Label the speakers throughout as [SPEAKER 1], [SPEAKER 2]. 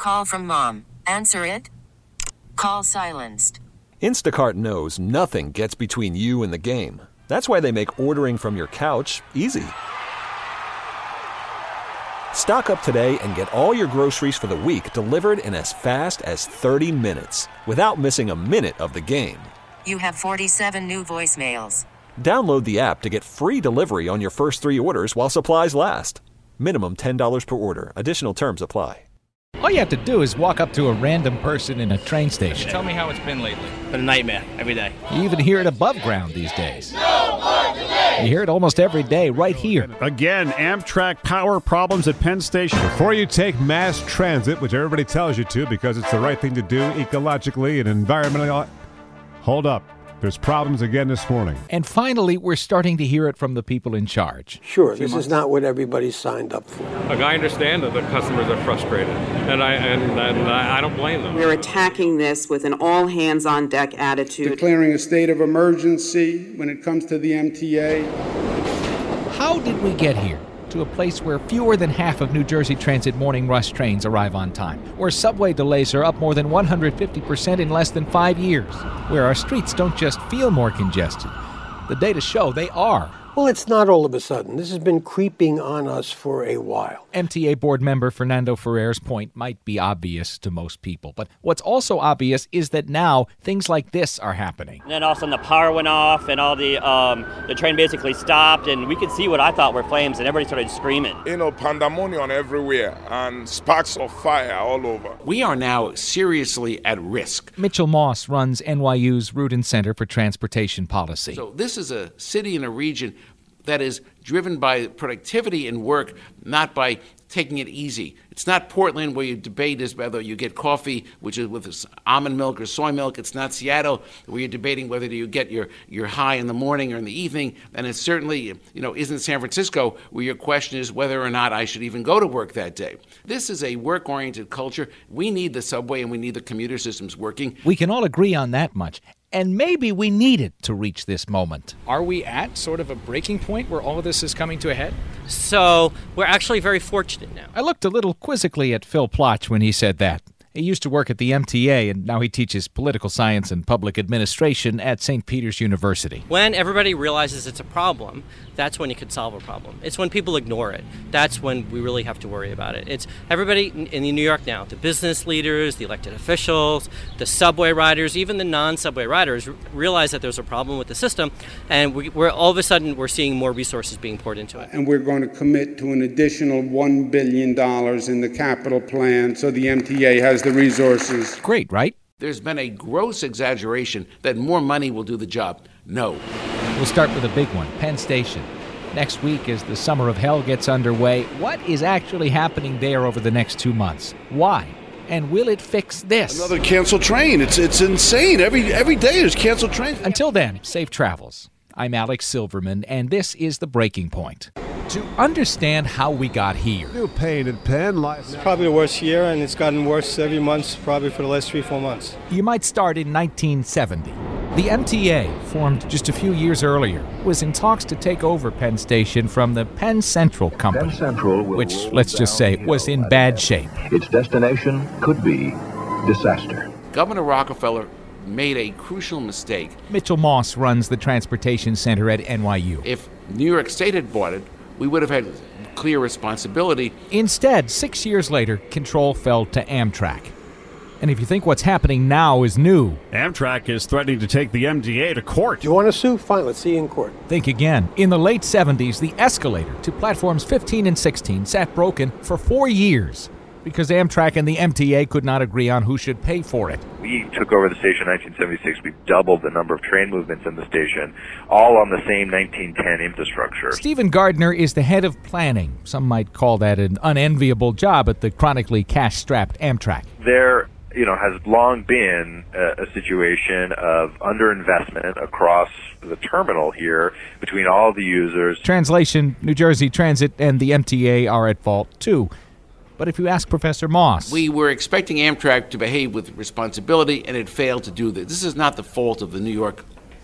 [SPEAKER 1] call from mom. Answer it. Call silenced.
[SPEAKER 2] Instacart knows nothing gets between you and the game. That's why they make ordering from your couch easy. Stock up today and get all your groceries for the week delivered in as fast as 30 minutes without missing a minute of the game.
[SPEAKER 1] You have 47 new voicemails.
[SPEAKER 2] Download the app to get free delivery on your first 3 orders while supplies last. Minimum $10 per order. Additional terms apply.
[SPEAKER 3] All you have to do is walk up to a random person in a train station.
[SPEAKER 4] Tell me how it's been lately.
[SPEAKER 5] Been a nightmare every day.
[SPEAKER 3] You even hear it above ground these days. You hear it almost every day right here.
[SPEAKER 6] Again, Amtrak power problems at Penn Station.
[SPEAKER 7] Before you take mass transit, which everybody tells you to because it's the right thing to do ecologically and environmentally, hold up. There's problems again this morning.
[SPEAKER 3] And finally, we're starting to hear it from the people in charge.
[SPEAKER 8] Sure, this is not what everybody signed up for.
[SPEAKER 9] Look, I understand that the customers are frustrated, and I don't blame them.
[SPEAKER 10] We're attacking this with an all-hands-on-deck attitude.
[SPEAKER 11] Declaring a state of emergency when it comes to the MTA.
[SPEAKER 3] How did we get here? To a place where fewer than half of New Jersey Transit morning rush trains arrive on time, where subway delays are up more than 150% in less than 5 years, where our streets don't just feel more congested. The data show they are.
[SPEAKER 8] Well, it's not all of a sudden. This has been creeping on us for a while.
[SPEAKER 3] MTA board member Fernando Ferrer's point might be obvious to most people, but what's also obvious is that now things like this are happening.
[SPEAKER 5] And then all of a sudden the power went off and all the train basically stopped and we could see what I thought were flames and everybody started screaming.
[SPEAKER 12] Pandemonium everywhere and sparks of fire all over.
[SPEAKER 13] We are now seriously at risk.
[SPEAKER 3] Mitchell Moss runs NYU's Rudin Center for Transportation Policy.
[SPEAKER 13] So this is a city and a region that is driven by productivity and work, not by taking it easy. It's not Portland where you debate is whether you get coffee, which is with almond milk or soy milk. It's not Seattle where you're debating whether you get your high in the morning or in the evening. And it certainly, isn't San Francisco where your question is whether or not I should even go to work that day. This is a work-oriented culture. We need the subway and we need the commuter systems working.
[SPEAKER 3] We can all agree on that much. And maybe we need it to reach this moment.
[SPEAKER 4] Are we at sort of a breaking point where all of this is coming to a head?
[SPEAKER 5] So we're actually very fortunate now.
[SPEAKER 3] I looked a little quizzically at Phil Plotch when he said that. He used to work at the MTA, and now he teaches political science and public administration at St. Peter's University.
[SPEAKER 5] When everybody realizes it's a problem, that's when you can solve a problem. It's when people ignore it. That's when we really have to worry about it. It's everybody in New York now, the business leaders, the elected officials, the subway riders, even the non-subway riders realize that there's a problem with the system, and we're all of a sudden we're seeing more resources being poured into it.
[SPEAKER 11] And we're going to commit to an additional $1 billion in the capital plan so the MTA has the resources.
[SPEAKER 3] Great, right?
[SPEAKER 13] There's been a gross exaggeration that more money will do the job. No.
[SPEAKER 3] We'll start with a big one, Penn Station. Next week, as the summer of hell gets underway, what is actually happening there over the next 2 months? Why? And will it fix this?
[SPEAKER 14] Another canceled train. It's insane. Every day there's canceled trains.
[SPEAKER 3] Until then, safe travels. I'm Alex Silverman, and this is The Breaking Point. To understand how we got here.
[SPEAKER 7] New pain in Penn.
[SPEAKER 15] It's probably the worst year, and it's gotten worse every month, probably for the last 3-4 months.
[SPEAKER 3] You might start in 1970. The MTA, formed just a few years earlier, was in talks to take over Penn Station from the Penn Central Company, which, let's just say, was in bad shape.
[SPEAKER 16] Its destination could be disaster.
[SPEAKER 13] Governor Rockefeller made a crucial mistake.
[SPEAKER 3] Mitchell Moss runs the Transportation Center at NYU.
[SPEAKER 13] If New York State had bought it, we would have had clear responsibility.
[SPEAKER 3] Instead, 6 years later, control fell to Amtrak. And if you think what's happening now is new...
[SPEAKER 6] Amtrak is threatening to take the MTA to court.
[SPEAKER 8] Do you want to sue? Fine, let's see you in court.
[SPEAKER 3] Think again. In the late 70s, the escalator to platforms 15 and 16 sat broken for 4 years because Amtrak and the MTA could not agree on who should pay for it.
[SPEAKER 17] We took over the station in 1976. We doubled the number of train movements in the station, all on the same 1910 infrastructure.
[SPEAKER 3] Stephen Gardner is the head of planning. Some might call that an unenviable job at the chronically cash-strapped Amtrak.
[SPEAKER 17] There has long been a situation of underinvestment across the terminal here between all the users.
[SPEAKER 3] Translation, New Jersey Transit and the MTA are at fault, too. But if you ask Professor Moss...
[SPEAKER 13] We were expecting Amtrak to behave with responsibility, and it failed to do that. This is not the fault of the New York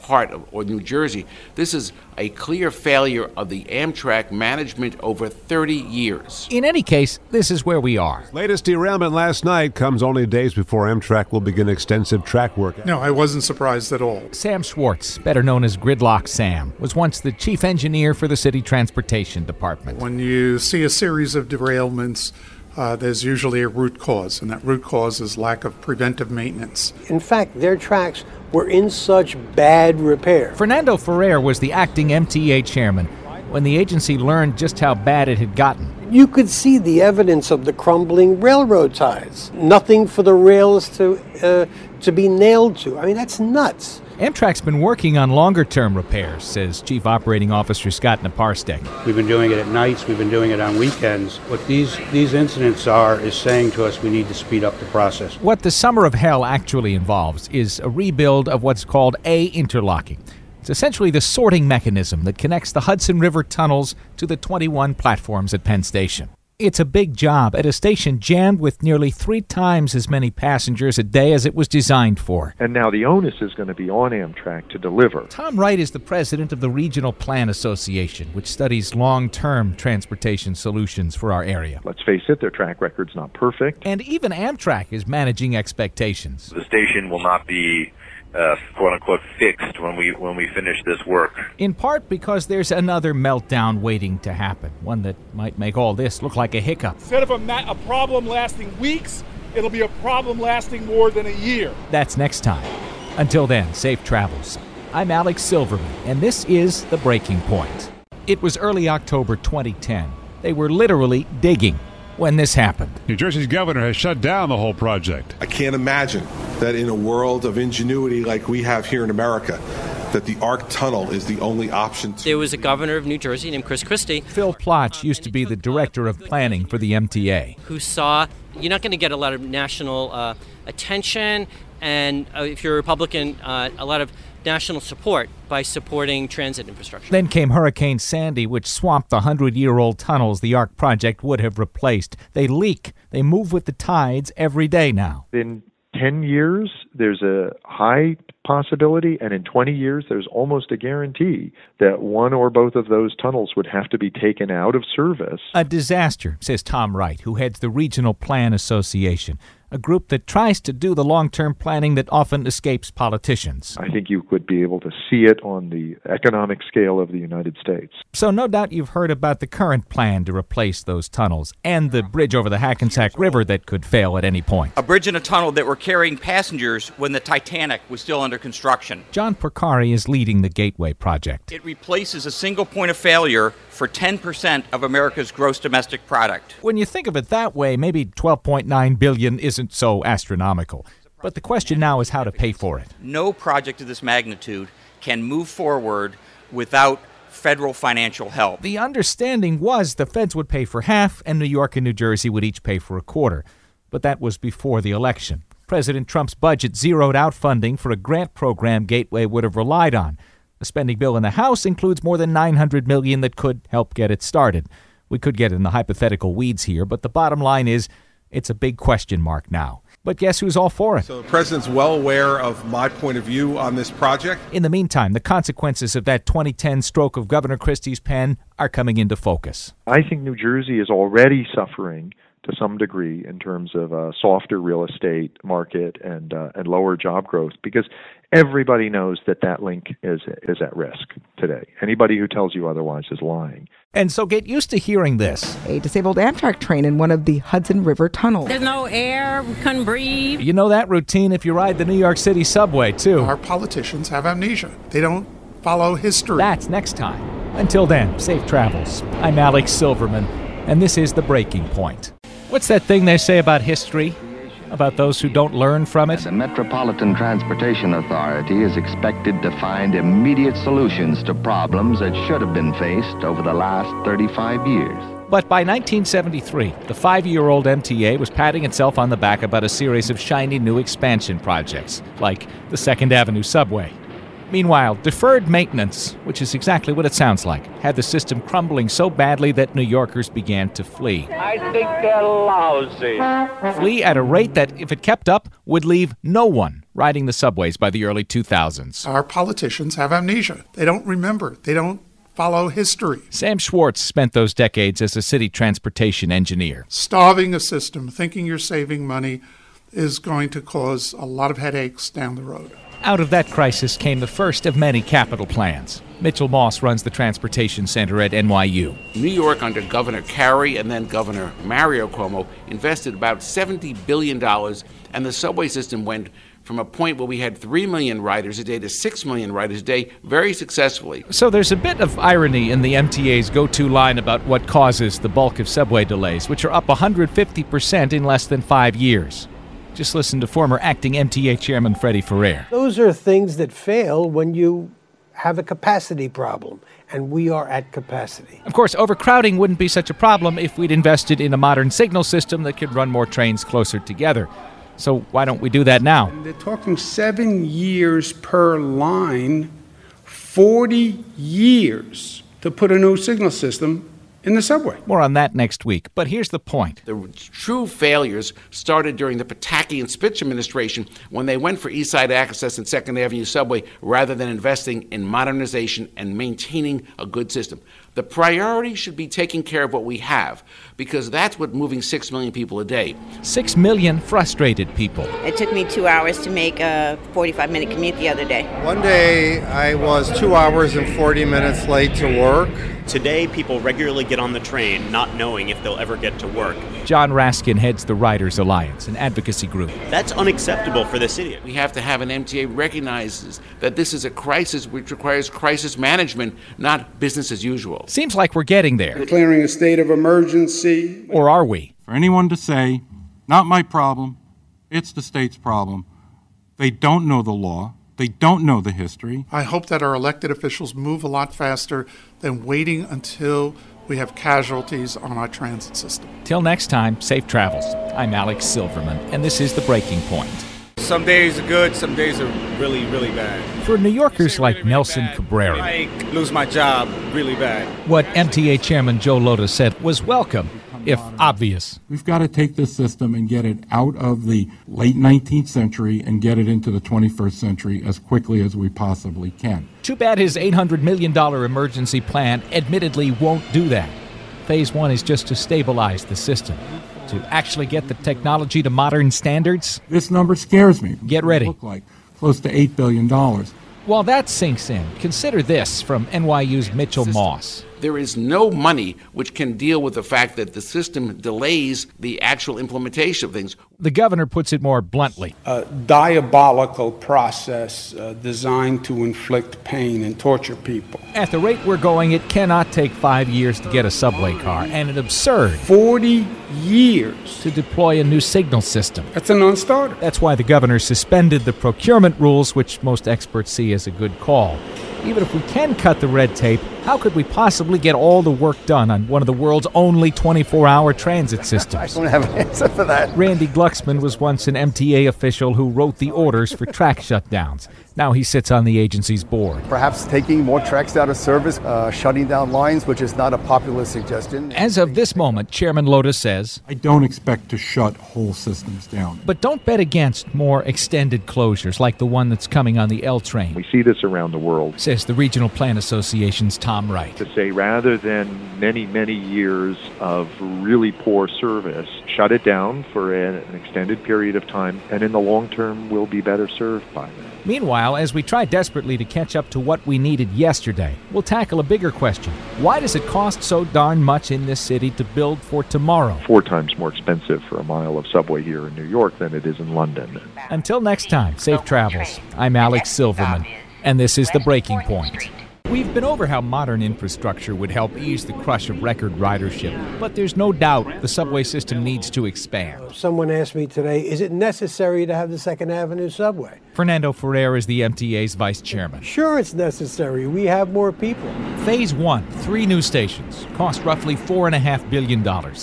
[SPEAKER 13] part of or New Jersey. This is a clear failure of the Amtrak management over 30 years.
[SPEAKER 3] In any case, this is where we are.
[SPEAKER 7] Latest derailment last night comes only days before Amtrak will begin extensive track work.
[SPEAKER 18] No, I wasn't surprised at all.
[SPEAKER 3] Sam Schwartz, better known as Gridlock Sam, was once the chief engineer for the city transportation department.
[SPEAKER 18] When you see a series of derailments, there's usually a root cause, and that root cause is lack of preventive maintenance.
[SPEAKER 8] In fact, their tracks were in such bad repair.
[SPEAKER 3] Fernando Ferrer was the acting MTA chairman when the agency learned just how bad it had gotten.
[SPEAKER 8] You could see the evidence of the crumbling railroad ties. Nothing for the rails to be nailed to. I mean, that's nuts.
[SPEAKER 3] Amtrak's been working on longer-term repairs, says Chief Operating Officer Scott Naparstek.
[SPEAKER 19] We've been doing it at nights. We've been doing it on weekends. What these incidents is saying to us we need to speed up the process.
[SPEAKER 3] What the Summer of Hell actually involves is a rebuild of what's called A interlocking. It's essentially the sorting mechanism that connects the Hudson River tunnels to the 21 platforms at Penn Station. It's a big job at a station jammed with nearly 3 times as many passengers a day as it was designed for.
[SPEAKER 17] And now the onus is going to be on Amtrak to deliver.
[SPEAKER 3] Tom Wright is the president of the Regional Plan Association, which studies long-term transportation solutions for our area.
[SPEAKER 17] Let's face it, their track record's not perfect.
[SPEAKER 3] And even Amtrak is managing expectations.
[SPEAKER 17] The station will not be quote-unquote fixed when we finish this work.
[SPEAKER 3] In part because there's another meltdown waiting to happen, one that might make all this look like a hiccup.
[SPEAKER 20] Instead of a problem lasting weeks, it'll be a problem lasting more than a year.
[SPEAKER 3] That's next time. Until then, safe travels. I'm Alex Silverman, and this is The Breaking Point. It was early October 2010. They were literally digging when this happened.
[SPEAKER 7] New Jersey's governor has shut down the whole project.
[SPEAKER 21] I can't imagine that in a world of ingenuity like we have here in America, that the ARC Tunnel is the only option.
[SPEAKER 5] There was a governor of New Jersey named Chris Christie.
[SPEAKER 3] Phil Plotch used to be the director of planning for the MTA.
[SPEAKER 5] Who saw, you're not going to get a lot of national attention, and if you're a Republican, a lot of national support by supporting transit infrastructure.
[SPEAKER 3] Then came Hurricane Sandy, which swamped the 100-year-old tunnels the ARC project would have replaced. They leak. They move with the tides every day now.
[SPEAKER 17] In 10 years, there's a high possibility, and in 20 years, there's almost a guarantee that one or both of those tunnels would have to be taken out of service.
[SPEAKER 3] A disaster, says Tom Wright, who heads the Regional Plan Association, a group that tries to do the long-term planning that often escapes politicians.
[SPEAKER 17] I think you could be able to see it on the economic scale of the United States.
[SPEAKER 3] So no doubt you've heard about the current plan to replace those tunnels and the bridge over the Hackensack River that could fail at any point.
[SPEAKER 22] A bridge and a tunnel that were carrying passengers when the Titanic was still under construction.
[SPEAKER 3] John Porcari is leading the Gateway project.
[SPEAKER 22] It replaces a single point of failure for 10% of America's gross domestic product.
[SPEAKER 3] When you think of it that way, maybe $12.9 billion isn't so astronomical. But the question now is how to pay for it.
[SPEAKER 22] No project of this magnitude can move forward without federal financial help.
[SPEAKER 3] The understanding was the feds would pay for half and New York and New Jersey would each pay for a quarter. But that was before the election. President Trump's budget zeroed out funding for a grant program Gateway would have relied on. The spending bill in the House includes more than $900 million that could help get it started. We could get in the hypothetical weeds here, but the bottom line is it's a big question mark now. But guess who's all for it?
[SPEAKER 21] So the president's well aware of my point of view on this project.
[SPEAKER 3] In the meantime, the consequences of that 2010 stroke of Governor Christie's pen are coming into focus.
[SPEAKER 17] I think New Jersey is already suffering to some degree in terms of a softer real estate market and lower job growth, because everybody knows that link is at risk today. Anybody who tells you otherwise is lying.
[SPEAKER 3] And so get used to hearing this.
[SPEAKER 23] A disabled Amtrak train in one of the Hudson River tunnels.
[SPEAKER 24] There's no air, we couldn't breathe.
[SPEAKER 3] You know that routine if you ride the New York City subway, too.
[SPEAKER 18] Our politicians have amnesia. They don't follow history.
[SPEAKER 3] That's next time. Until then, safe travels. I'm Alex Silverman, and this is The Breaking Point. What's that thing they say about history? About those who don't learn from it?
[SPEAKER 16] The Metropolitan Transportation Authority is expected to find immediate solutions to problems that should have been faced over the last 35 years.
[SPEAKER 3] But by 1973, the 5-year-old MTA was patting itself on the back about a series of shiny new expansion projects, like the 2nd Avenue subway. Meanwhile, deferred maintenance, which is exactly what it sounds like, had the system crumbling so badly that New Yorkers began to flee.
[SPEAKER 25] I think they're lousy.
[SPEAKER 3] Flee at a rate that, if it kept up, would leave no one riding the subways by the early 2000s.
[SPEAKER 18] Our politicians have amnesia. They don't remember. They don't follow history.
[SPEAKER 3] Sam Schwartz spent those decades as a city transportation engineer.
[SPEAKER 18] Starving a system, thinking you're saving money, is going to cause a lot of headaches down the road.
[SPEAKER 3] Out of that crisis came the first of many capital plans. Mitchell Moss runs the Transportation Center at NYU.
[SPEAKER 13] New York, under Governor Carey and then Governor Mario Cuomo, invested about $70 billion, and the subway system went from a point where we had 3 million riders a day to 6 million riders a day very successfully.
[SPEAKER 3] So there's a bit of irony in the MTA's go-to line about what causes the bulk of subway delays, which are up 150% in less than 5 years. Just listen to former acting MTA Chairman Freddie Ferrer.
[SPEAKER 8] Those are things that fail when you have a capacity problem, and we are at capacity.
[SPEAKER 3] Of course, overcrowding wouldn't be such a problem if we'd invested in a modern signal system that could run more trains closer together. So why don't we do that now?
[SPEAKER 11] And they're talking 7 years per line, 40 years to put a new signal system in the subway.
[SPEAKER 3] More on that next week, but here's the point.
[SPEAKER 13] The true failures started during the Pataki and Spitz administration when they went for East Side Access and 2nd Avenue subway rather than investing in modernization and maintaining a good system. The priority should be taking care of what we have, because that's what's moving 6 million people a day.
[SPEAKER 3] 6 million frustrated people.
[SPEAKER 24] It took me 2 hours to make a 45-minute commute the other day.
[SPEAKER 1] One day I was 2 hours and 40 minutes late to work.
[SPEAKER 2] Today, people regularly get on the train not knowing if they'll ever get to work.
[SPEAKER 3] John Raskin heads the Riders Alliance, an advocacy group.
[SPEAKER 2] That's unacceptable for the city.
[SPEAKER 13] We have to have an MTA recognizes that this is a crisis which requires crisis management, not business as usual.
[SPEAKER 3] Seems like we're getting there.
[SPEAKER 11] Declaring a state of emergency.
[SPEAKER 3] Or are we?
[SPEAKER 9] For anyone to say, not my problem, it's the state's problem, they don't know the law. They don't know the history.
[SPEAKER 18] I hope that our elected officials move a lot faster than waiting until we have casualties on our transit system.
[SPEAKER 3] Till next time, safe travels. I'm Alex Silverman, and this is The Breaking Point.
[SPEAKER 10] Some days are good, some days are really, really bad.
[SPEAKER 3] For New Yorkers like Nelson Cabrera,
[SPEAKER 10] I lose my job really bad.
[SPEAKER 3] What MTA Chairman Joe Lhota said was welcome, if obvious.
[SPEAKER 9] We've got to take this system and get it out of the late 19th century and get it into the 21st century as quickly as we possibly can.
[SPEAKER 3] Too bad his $800 million emergency plan admittedly won't do that. Phase 1 is just to stabilize the system. To actually get the technology to modern standards?
[SPEAKER 9] This number scares me.
[SPEAKER 3] Get ready.
[SPEAKER 9] Look like close to $8 billion.
[SPEAKER 3] While that sinks in, consider this from NYU's Mitchell Moss.
[SPEAKER 13] There is no money which can deal with the fact that the system delays the actual implementation of things.
[SPEAKER 3] The governor puts it more bluntly.
[SPEAKER 11] A diabolical process designed to inflict pain and torture people.
[SPEAKER 3] At the rate we're going, it cannot take 5 years to get a subway car, and an absurd
[SPEAKER 11] 40 years
[SPEAKER 3] to deploy a new signal system.
[SPEAKER 11] That's a non-starter.
[SPEAKER 3] That's why the governor suspended the procurement rules, which most experts see as a good call. Even if we can cut the red tape, how could we possibly get all the work done on one of the world's only 24-hour transit systems?
[SPEAKER 25] I don't have an answer for that.
[SPEAKER 3] Randy Glucksman was once an MTA official who wrote the orders for track shutdowns. Now he sits on the agency's board.
[SPEAKER 25] Perhaps taking more tracks out of service, shutting down lines, which is not a popular suggestion.
[SPEAKER 3] As of this moment, Chairman Lhota says,
[SPEAKER 9] I don't expect to shut whole systems down.
[SPEAKER 3] But don't bet against more extended closures like the one that's coming on the L train.
[SPEAKER 17] We see this around the world,
[SPEAKER 3] says the Regional Plan Association's Tom Wright.
[SPEAKER 17] To say rather than many, many years of really poor service, shut it down for an extended period of time, and in the long term, we'll be better served by that.
[SPEAKER 3] Meanwhile, as we try desperately to catch up to what we needed yesterday, we'll tackle a bigger question. Why does it cost so darn much in this city to build for tomorrow?
[SPEAKER 17] 4 times more expensive for a mile of subway here in New York than it is in London.
[SPEAKER 3] Until next time, safe travels. I'm Alex Silverman, and this is The Breaking Point. We've been over how modern infrastructure would help ease the crush of record ridership, but there's no doubt the subway system needs to expand.
[SPEAKER 8] Someone asked me today, is it necessary to have the 2nd Avenue subway?
[SPEAKER 3] Fernando Ferrer is the MTA's vice chairman.
[SPEAKER 8] Sure, it's necessary. We have more people.
[SPEAKER 3] Phase 1, 3 new stations, cost roughly $4.5 billion.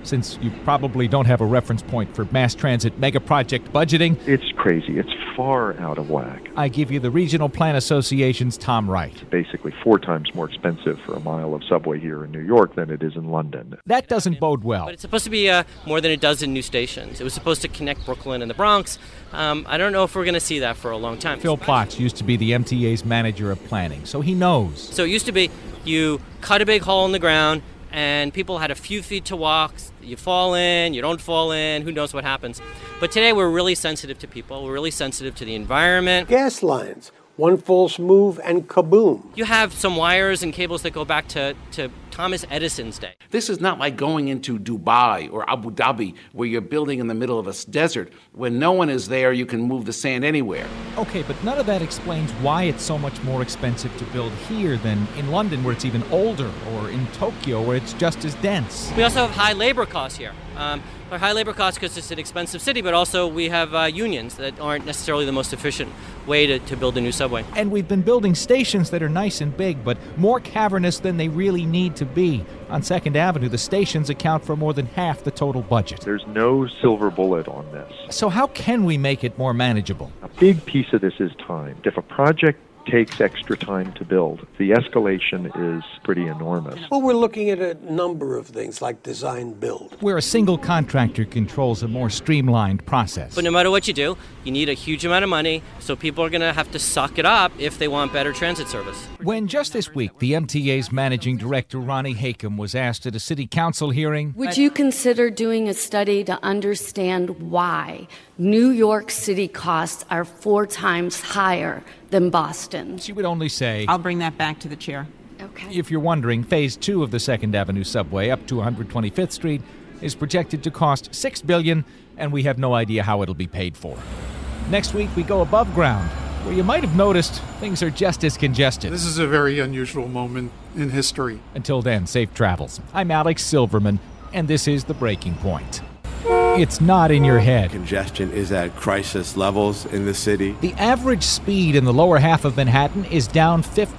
[SPEAKER 3] Since you probably don't have a reference point for mass transit megaproject budgeting,
[SPEAKER 17] It's crazy. It's far out of whack.
[SPEAKER 3] I give you the Regional Plan Association's Tom Wright.
[SPEAKER 17] Basically 4 times more expensive for a mile of subway here in New York than it is in London.
[SPEAKER 3] That doesn't bode well.
[SPEAKER 5] But it's supposed to be more than a dozen new stations. It was supposed to connect Brooklyn and the Bronx. I don't know if we're going to see that for a long time.
[SPEAKER 3] Phil Plotz used to be the MTA's manager of planning, so he knows.
[SPEAKER 5] So it used to be you cut a big hole in the ground, and people had a few feet to walk. You fall in, you don't fall in, who knows what happens. But today we're really sensitive to people. We're really sensitive to the environment.
[SPEAKER 8] Gas lines, one false move and kaboom.
[SPEAKER 5] You have some wires and cables that go back to Thomas Edison's day.
[SPEAKER 13] This is not like going into Dubai or Abu Dhabi where you're building in the middle of a desert. When no one is there, you can move the sand anywhere.
[SPEAKER 3] Okay, but none of that explains why it's so much more expensive to build here than in London, where it's even older, or in Tokyo, where it's just as dense.
[SPEAKER 5] We also have high labor costs here. Our high labor costs because it's an expensive city, but also we have unions that aren't necessarily the most efficient way to build a new subway.
[SPEAKER 3] And we've been building stations that are nice and big, but more cavernous than they really need to be. On 2nd Avenue, the stations account for more than half the total budget.
[SPEAKER 17] There's no silver bullet on this.
[SPEAKER 3] So how can we make it more manageable?
[SPEAKER 17] A big piece of this is time. If a project takes extra time to build, the escalation is pretty enormous.
[SPEAKER 8] Well, we're looking at a number of things like design build.
[SPEAKER 3] Where a single contractor controls a more streamlined process.
[SPEAKER 5] But no matter what you do, you need a huge amount of money, so people are going to have to suck it up if they want better transit service.
[SPEAKER 3] When just this week, the MTA's managing director, Ronnie Hakem, was asked at a city council hearing,
[SPEAKER 4] would you consider doing a study to understand why New York City costs are 4 times higher than Boston?
[SPEAKER 3] She would only say,
[SPEAKER 6] I'll bring that back to the chair.
[SPEAKER 4] Okay.
[SPEAKER 3] If you're wondering, Phase 2 of the 2nd Avenue subway up to 125th Street is projected to cost $6 billion, and we have no idea how it'll be paid for. Next week, we go above ground, where you might have noticed things are just as congested.
[SPEAKER 18] This is a very unusual moment in history.
[SPEAKER 3] Until then, safe travels. I'm Alex Silverman, and this is The Breaking Point. It's not in your head.
[SPEAKER 12] Congestion is at crisis levels in the city.
[SPEAKER 3] The average speed in the lower half of Manhattan is down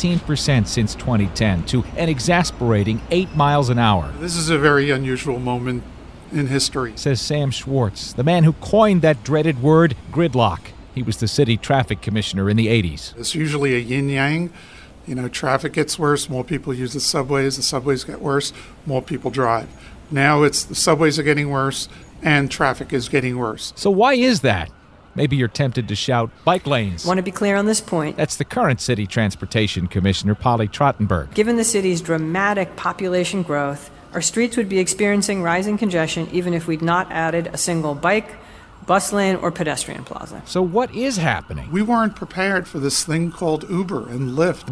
[SPEAKER 3] 15% since 2010 to an exasperating 8 miles an hour.
[SPEAKER 18] This is a very unusual moment in history,
[SPEAKER 3] says Sam Schwartz, the man who coined that dreaded word, gridlock. He was the city traffic commissioner in the 80s.
[SPEAKER 18] It's usually a yin-yang. You know, traffic gets worse, more people use the subways get worse, more people drive. Now it's the subways are getting worse, and traffic is getting worse.
[SPEAKER 3] So why is that? Maybe you're tempted to shout bike lanes.
[SPEAKER 14] Want to be clear on this point.
[SPEAKER 3] That's the current city transportation commissioner, Polly Trottenberg.
[SPEAKER 14] Given the city's dramatic population growth, our streets would be experiencing rising congestion even if we'd not added a single bike, bus lane, or pedestrian plaza.
[SPEAKER 3] So what is happening?
[SPEAKER 18] We weren't prepared for this thing called Uber and Lyft.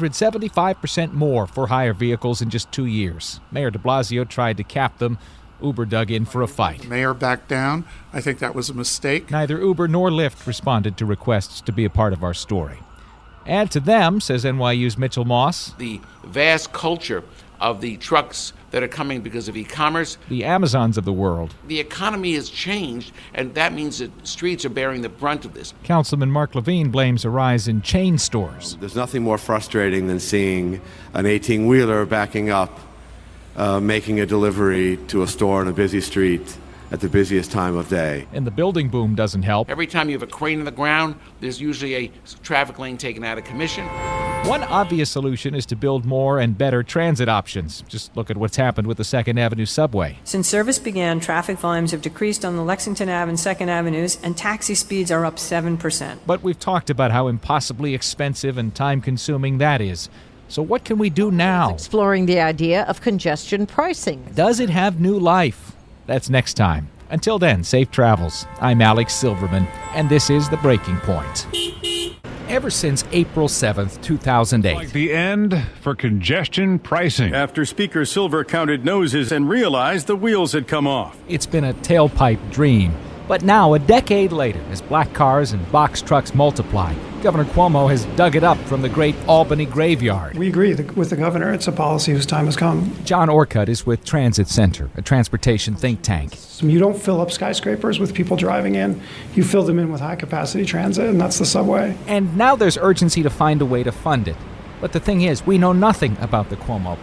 [SPEAKER 3] 175% more for hire vehicles in just 2 years. Mayor de Blasio tried to cap them. Uber dug in for a fight.
[SPEAKER 18] The mayor backed down. I think that was a mistake.
[SPEAKER 3] Neither Uber nor Lyft responded to requests to be a part of our story. Add to them, says NYU's Mitchell Moss,
[SPEAKER 13] the vast culture of the trucks that are coming because of e-commerce.
[SPEAKER 3] The Amazons of the world.
[SPEAKER 13] The economy has changed, and that means that streets are bearing the brunt of this.
[SPEAKER 3] Councilman Mark Levine blames a rise in chain stores.
[SPEAKER 12] There's nothing more frustrating than seeing an 18-wheeler backing up, making a delivery to a store on a busy street at the busiest time of day.
[SPEAKER 3] And the building boom doesn't help.
[SPEAKER 13] Every time you have a crane in the ground, there's usually a traffic lane taken out of commission.
[SPEAKER 3] One obvious solution is to build more and better transit options. Just look at what's happened with the 2nd Avenue subway.
[SPEAKER 14] Since service began, traffic volumes have decreased on the Lexington Ave and 2nd Avenues, and taxi speeds are up 7%.
[SPEAKER 3] But we've talked about how impossibly expensive and time-consuming that is. So what can we do now?
[SPEAKER 15] Exploring the idea of congestion pricing.
[SPEAKER 3] Does it have new life? That's next time. Until then, safe travels. I'm Alex Silverman, and this is The Breaking Point. Ever since April 7th, 2008.
[SPEAKER 7] Like the end for congestion pricing.
[SPEAKER 26] After Speaker Silver counted noses and realized the wheels had come off.
[SPEAKER 3] It's been a tailpipe dream. But now, a decade later, as black cars and box trucks multiply, Governor Cuomo has dug it up from the great Albany graveyard.
[SPEAKER 27] We agree with the governor. It's a policy whose time has come.
[SPEAKER 3] John Orcutt is with Transit Center, a transportation think tank.
[SPEAKER 27] So you don't fill up skyscrapers with people driving in. You fill them in with high-capacity transit, and that's the subway.
[SPEAKER 3] And now there's urgency to find a way to fund it. But the thing is, we know nothing about the Cuomo plan.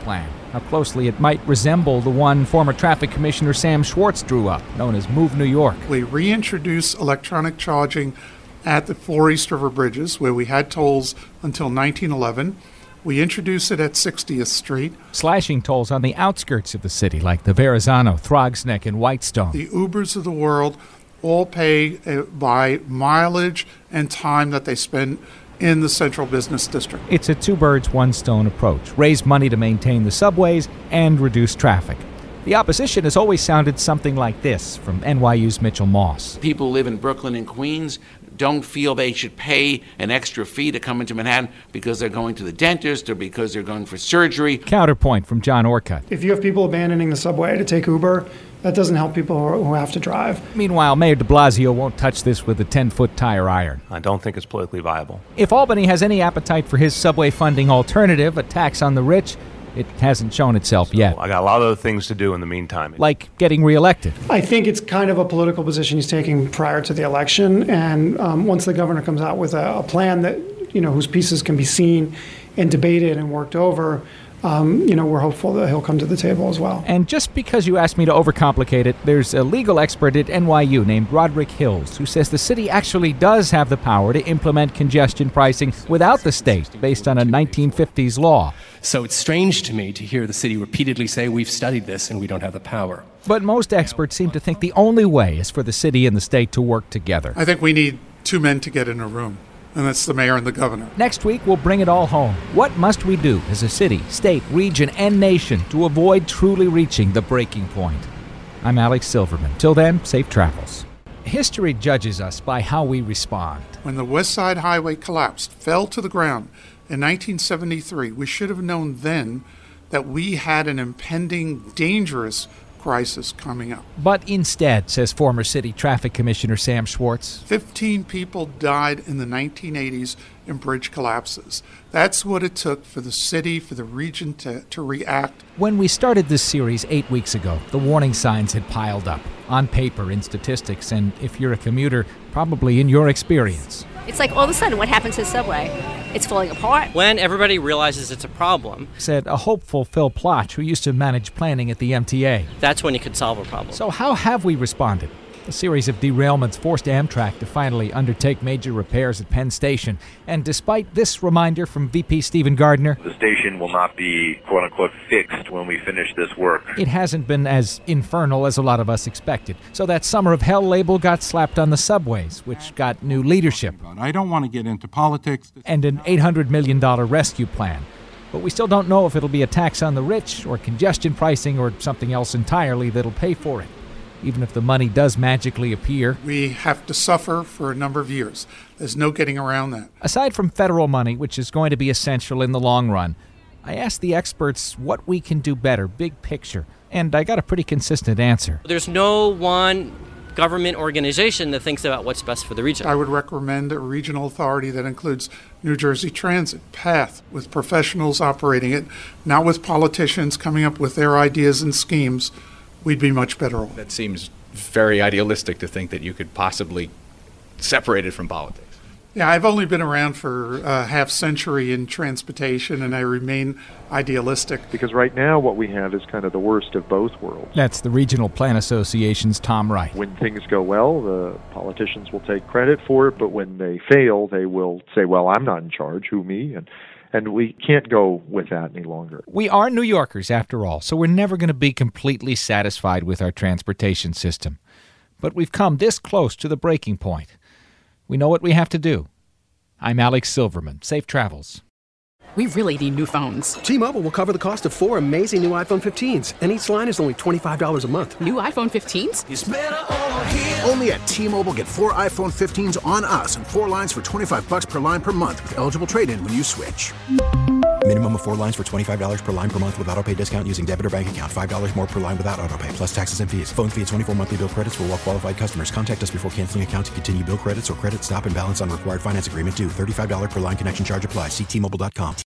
[SPEAKER 3] how closely it might resemble the one former Traffic Commissioner Sam Schwartz drew up, known as Move New York.
[SPEAKER 18] We reintroduced electronic charging at the 4 East River bridges, where we had tolls until 1911. We introduced it at 60th Street.
[SPEAKER 3] Slashing tolls on the outskirts of the city, like the Verrazano, Throgsneck, and Whitestone.
[SPEAKER 18] The Ubers of the world all pay by mileage and time that they spend in the central business district.
[SPEAKER 3] It's a two birds, one stone approach. Raise money to maintain the subways and reduce traffic. The opposition has always sounded something like this from NYU's Mitchell Moss.
[SPEAKER 13] People who live in Brooklyn and Queens don't feel they should pay an extra fee to come into Manhattan because they're going to the dentist or because they're going for surgery.
[SPEAKER 3] Counterpoint from John Orcutt.
[SPEAKER 27] If you have people abandoning the subway to take Uber, that doesn't help people who have to drive.
[SPEAKER 3] Meanwhile, Mayor de Blasio won't touch this with a 10-foot tire iron.
[SPEAKER 6] I don't think it's politically viable.
[SPEAKER 3] If Albany has any appetite for his subway funding alternative, a tax on the rich, it hasn't shown itself yet.
[SPEAKER 6] I got a lot of other things to do in the meantime.
[SPEAKER 3] Like getting reelected.
[SPEAKER 27] I think it's kind of a political position he's taking prior to the election, and once the governor comes out with a plan that, whose pieces can be seen and debated and worked over, we're hopeful that he'll come to the table as well.
[SPEAKER 3] And just because you asked me to overcomplicate it, there's a legal expert at NYU named Roderick Hills who says the city actually does have the power to implement congestion pricing without the state based on a 1950s law.
[SPEAKER 16] So it's strange to me to hear the city repeatedly say we've studied this and we don't have the power.
[SPEAKER 3] But most experts seem to think the only way is for the city and the state to work together.
[SPEAKER 18] I think we need two men to get in a room, and that's the mayor and the governor.
[SPEAKER 3] Next week, we'll bring it all home. What must we do as a city, state, region, and nation to avoid truly reaching the breaking point? I'm Alex Silverman. Till then, safe travels. History judges us by how we respond.
[SPEAKER 18] When the West Side Highway collapsed, fell to the ground in 1973, we should have known then that we had an impending, dangerous crisis coming up.
[SPEAKER 3] But instead, says former City Traffic Commissioner Sam Schwartz,
[SPEAKER 18] 15 people died in the 1980s in bridge collapses. That's what it took for the city, for the region to react.
[SPEAKER 3] When we started this series 8 weeks ago, the warning signs had piled up, on paper, in statistics, and if you're a commuter, probably in your experience.
[SPEAKER 19] It's like all of a sudden, what happens to the subway? It's falling apart.
[SPEAKER 5] When everybody realizes it's a problem,
[SPEAKER 3] said a hopeful Phil Plotch, who used to manage planning at the MTA.
[SPEAKER 5] That's when you could solve a problem.
[SPEAKER 3] So how have we responded? A series of derailments forced Amtrak to finally undertake major repairs at Penn Station. And despite this reminder from VP Stephen Gardner,
[SPEAKER 20] the station will not be, quote-unquote, fixed when we finish this work.
[SPEAKER 3] It hasn't been as infernal as a lot of us expected. So that Summer of Hell label got slapped on the subways, which got new leadership.
[SPEAKER 9] I don't want to get into politics.
[SPEAKER 3] And an $800 million rescue plan. But we still don't know if it'll be a tax on the rich or congestion pricing or something else entirely that'll pay for it. Even if the money does magically appear.
[SPEAKER 18] We have to suffer for a number of years. There's no getting around that.
[SPEAKER 3] Aside from federal money, which is going to be essential in the long run, I asked the experts what we can do better, big picture, and I got a pretty consistent answer.
[SPEAKER 5] There's no one government organization that thinks about what's best for the region.
[SPEAKER 18] I would recommend a regional authority that includes New Jersey Transit, PATH, with professionals operating it, not with politicians coming up with their ideas and schemes. We'd be much better off.
[SPEAKER 21] That seems very idealistic to think that you could possibly separate it from politics.
[SPEAKER 18] Yeah, I've only been around for a half century in transportation, and I remain idealistic.
[SPEAKER 17] Because right now what we have is kind of the worst of both worlds.
[SPEAKER 3] That's the Regional Plan Association's Tom Wright.
[SPEAKER 17] When things go well, the politicians will take credit for it, but when they fail, they will say, well, I'm not in charge, who me? And we can't go with that any longer.
[SPEAKER 3] We are New Yorkers, after all, so we're never going to be completely satisfied with our transportation system. But we've come this close to the breaking point. We know what we have to do. I'm Alex Silverman. Safe travels.
[SPEAKER 22] We really need new phones.
[SPEAKER 23] T-Mobile will cover the cost of 4 amazing new iPhone 15s, and each line is only $25 a month.
[SPEAKER 22] New iPhone 15s?
[SPEAKER 23] It's better over here.
[SPEAKER 28] Only at T-Mobile, get 4 iPhone 15s on us and 4 lines for $25 per line per month with eligible trade-in when you switch.
[SPEAKER 29] Minimum of 4 lines for $25 per line per month with autopay discount using debit or bank account. $5 more per line without autopay, plus taxes and fees. Phone fee at 24 monthly bill credits for well-qualified customers. Contact us before canceling account to continue bill credits or credit stop and balance on required finance agreement due. $35 per line connection charge applies. See T-Mobile.com.